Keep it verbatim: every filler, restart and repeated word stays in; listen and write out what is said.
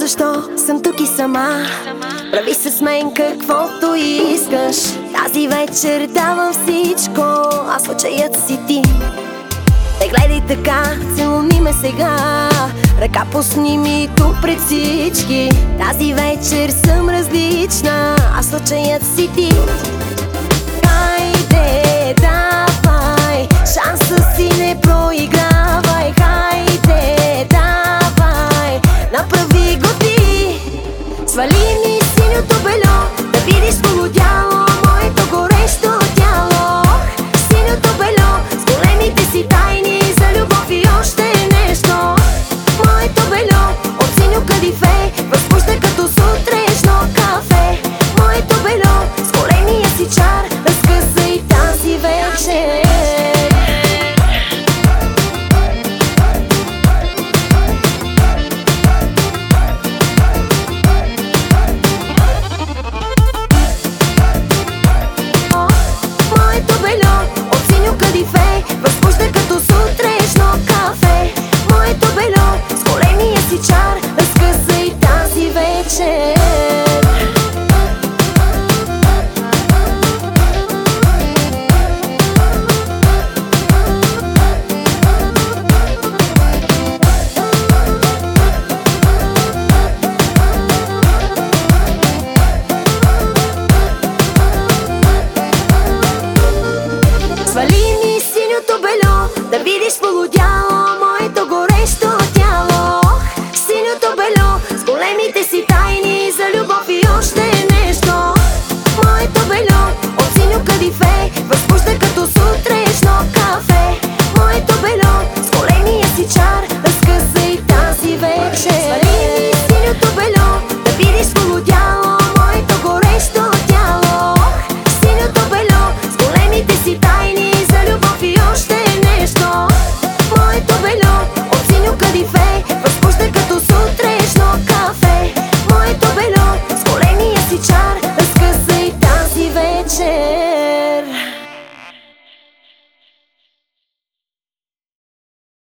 защо съм тук и сама. Прави се с мен каквото искаш. Тази вечер давам всичко, а случаят си ти. Не гледай така, целуни ме сега. Ръка пусни ми тук пред всички. Тази вечер съм различна, а случаят си ти. Хайде, давай, шанса си не проигравай. Хайде, давай, направи го ти. Свали ми синьото бельо, да видиш полудяло моето горещо тяло. Синьото бельо с големите си тайни за любов и още нещо. Моето бельо от синьо кадифе възбужда като сутрешно кафе. Моето бельо с големия си чар разкъсай тази вечер. Възбужда като сутрешно кафе. Моето бельо с големия си чар разкъсай тази вечер. Свали ми синьото бельо, да видиш полудяло моето горе.